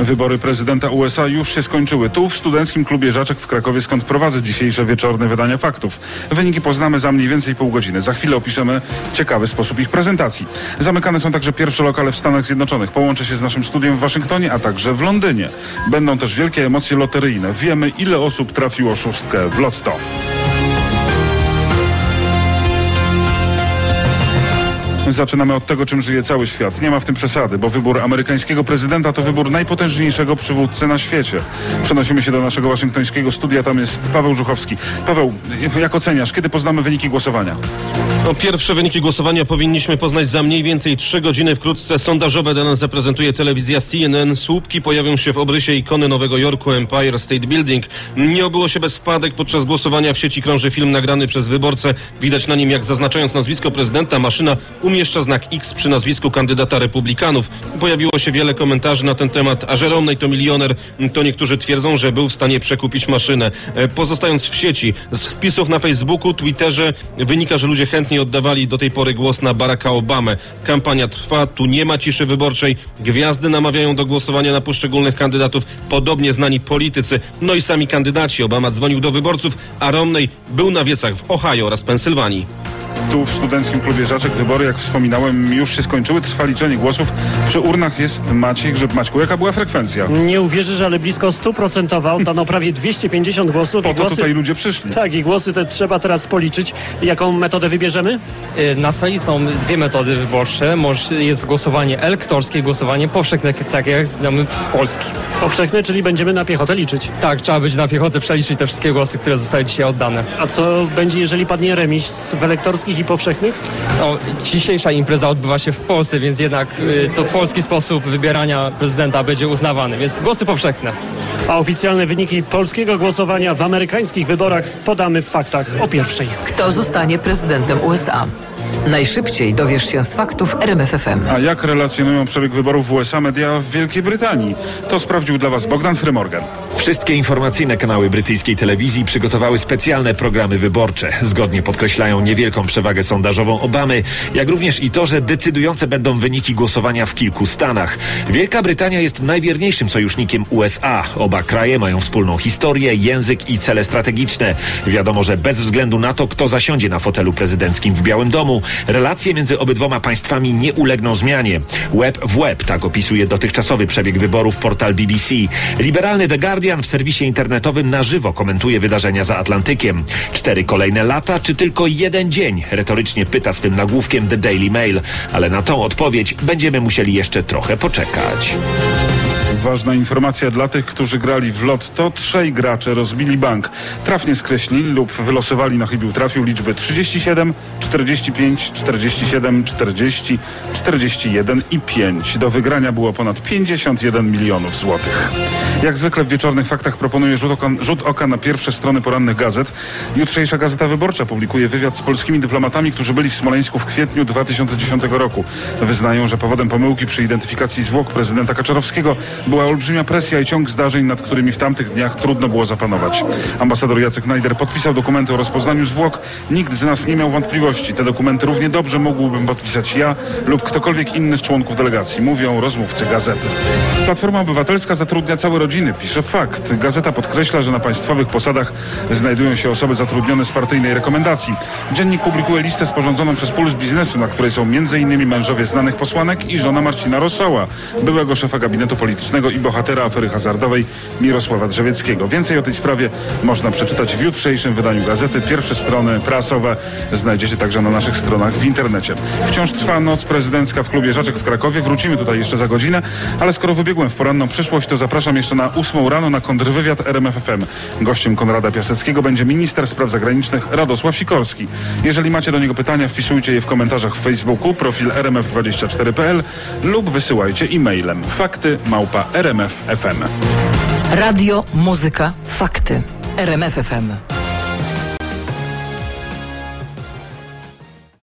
Wybory prezydenta USA już się skończyły. Tu w Studenckim Klubie Żaczek w Krakowie, skąd prowadzę dzisiejsze wieczorne wydania faktów. Wyniki poznamy za mniej więcej pół godziny. Za chwilę opiszemy ciekawy sposób ich prezentacji. Zamykane są także pierwsze lokale w Stanach Zjednoczonych. Połączę się z naszym studiem w Waszyngtonie, a także w Londynie. Będą też wielkie emocje loteryjne. Wiemy, ile osób trafiło szóstkę w lotto. Zaczynamy od tego, czym żyje cały świat. Nie ma w tym przesady, bo wybór amerykańskiego prezydenta to wybór najpotężniejszego przywódcy na świecie. Przenosimy się do naszego waszyngtońskiego studia. Tam jest Paweł Żuchowski. Paweł, jak oceniasz, kiedy poznamy wyniki głosowania? Pierwsze wyniki głosowania powinniśmy poznać za mniej więcej 3 godziny. Wkrótce sondażowe dane zaprezentuje telewizja CNN. Słupki pojawią się w obrysie ikony Nowego Jorku, Empire State Building. Nie obyło się bez wpadek. Podczas głosowania w sieci krąży film nagrany przez wyborcę. Widać na nim, jak zaznaczając nazwisko prezydenta, maszyna umieszcza znak X przy nazwisku kandydata republikanów. Pojawiło się wiele komentarzy na ten temat, a że Romney to milioner, to niektórzy twierdzą, że był w stanie przekupić maszynę. Pozostając w sieci, z wpisów na Facebooku, Twitterze wynika, że ludzie chętnie oddawali do tej pory głos na Baracka Obamę. Kampania trwa, tu nie ma ciszy wyborczej. Gwiazdy namawiają do głosowania na poszczególnych kandydatów, podobnie znani politycy, no i sami kandydaci. Obama dzwonił do wyborców, a Romney był na wiecach w Ohio oraz Pensylwanii. Tu w Studenckim Klubie Żaczek wybory, jak wspominałem, już się skończyły. Trwa liczenie głosów. Przy urnach jest Maciej Grzyb. Maćku, jaka była frekwencja? Nie uwierzysz, ale blisko 100%. Oddano prawie 250 głosów. Po to tutaj ludzie przyszli. Tak, i głosy te trzeba teraz policzyć. Jaką metodę wybierzemy? Na sali są dwie metody wyborcze. Jest głosowanie elektorskie, głosowanie powszechne, tak jak znamy z Polski. Powszechne, czyli będziemy na piechotę liczyć. Tak, trzeba będzie na piechotę przeliczyć te wszystkie głosy, które zostały dzisiaj oddane. A co będzie, jeżeli padnie remis w elektorskich i powszechnych? Dzisiejsza impreza odbywa się w Polsce, więc jednak to polski sposób wybierania prezydenta będzie uznawany, więc głosy powszechne. A oficjalne wyniki polskiego głosowania w amerykańskich wyborach podamy w faktach o 1:00. Kto zostanie prezydentem USA? Najszybciej dowiesz się z faktów RMF FM. A jak relacjonują przebieg wyborów w USA media w Wielkiej Brytanii? To sprawdził dla Was Bogdan Frymorgan. Wszystkie informacyjne kanały brytyjskiej telewizji przygotowały specjalne programy wyborcze. Zgodnie podkreślają niewielką przewagę sondażową Obamy, jak również i to, że decydujące będą wyniki głosowania w kilku stanach. Wielka Brytania jest najwierniejszym sojusznikiem USA. Oba kraje mają wspólną historię, język i cele strategiczne. Wiadomo, że bez względu na to, kto zasiądzie na fotelu prezydenckim w Białym Domu, relacje między obydwoma państwami nie ulegną zmianie. Łeb w łeb, tak opisuje dotychczasowy przebieg wyborów portal BBC. Liberalny The Guardian w serwisie internetowym na żywo komentuje wydarzenia za Atlantykiem. 4 kolejne lata, czy tylko 1 dzień? Retorycznie pyta swym nagłówkiem The Daily Mail. Ale na tą odpowiedź będziemy musieli jeszcze trochę poczekać. Ważna informacja dla tych, którzy grali w lotto. 3 gracze rozbili bank. Trafnie skreślili lub wylosowali, na chybił trafił liczby 37, 45, 47, 40, 41 i 5. Do wygrania było ponad 51 milionów złotych. Jak zwykle w wieczornych faktach proponuję rzut oka na pierwsze strony porannych gazet. Jutrzejsza Gazeta Wyborcza publikuje wywiad z polskimi dyplomatami, którzy byli w Smoleńsku w kwietniu 2010 roku. Wyznają, że powodem pomyłki przy identyfikacji zwłok prezydenta Kaczorowskiego była olbrzymia presja i ciąg zdarzeń, nad którymi w tamtych dniach trudno było zapanować. Ambasador Jacek Najder podpisał dokumenty o rozpoznaniu zwłok. Nikt z nas nie miał wątpliwości. Te dokumenty równie dobrze mógłbym podpisać ja lub ktokolwiek inny z członków delegacji. Mówią rozmówcy gazety. Platforma Obywatelska zatrudnia całe rodziny, pisze Fakt. Gazeta podkreśla, że na państwowych posadach znajdują się osoby zatrudnione z partyjnej rekomendacji. Dziennik publikuje listę sporządzoną przez Puls Biznesu, na której są m.in. mężowie znanych posłanek i żona Marcina Rosoła, byłego szefa gabinetu politycznego i bohatera afery hazardowej Mirosława Drzewieckiego. Więcej o tej sprawie można przeczytać w jutrzejszym wydaniu gazety. Pierwsze strony prasowe znajdziecie także na naszych stronach w internecie. Wciąż trwa noc prezydencka w Klubie Żaczek w Krakowie. Wrócimy tutaj jeszcze za godzinę, ale skoro wybiegłem w poranną przyszłość, to zapraszam jeszcze na 8 rano na kontrwywiad RMF FM. Gościem Konrada Piaseckiego będzie minister spraw zagranicznych Radosław Sikorski. Jeżeli macie do niego pytania, wpisujcie je w komentarzach w Facebooku, profil rmf24.pl lub wysyłajcie e-mailem fakty@rmf.fm. Radio, muzyka, fakty. RMF FM.